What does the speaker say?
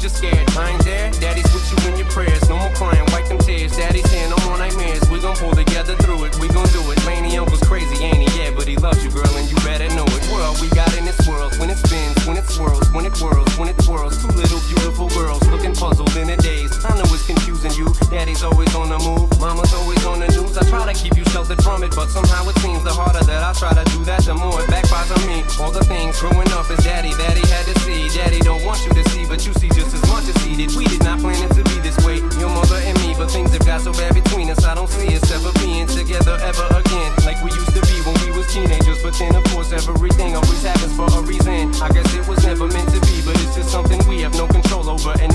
cause you're scared. I ain't there, daddy's with you in your prayers. No more crying, wipe them tears. Daddy's here, no more nightmares. We gon' pull together through it, we gon' do it. Laney uncle's crazy, ain't he? Yeah, but he loves you, girl, and you better know it. World we got in this world, when it spins, when it swirls, when it whirls, when it twirls. Two little beautiful girls looking puzzled in a daze. I know it's confusing you, daddy's always on the move, mama's always on the news. I try to keep you sheltered from it, but somehow it seems the harder that I try to do that, the more it backfires on me. All the things growing up is daddy that he had to see. Daddy don't want you to see, but you see just as much as he did. We did not plan it to be this way, your mother and me, but things have got so bad between us. I don't see us ever being together ever again, like we used to be when we was teenagers. But then of course everything always happens for a reason. I guess it was never meant to be, but it's just something we have no control over. And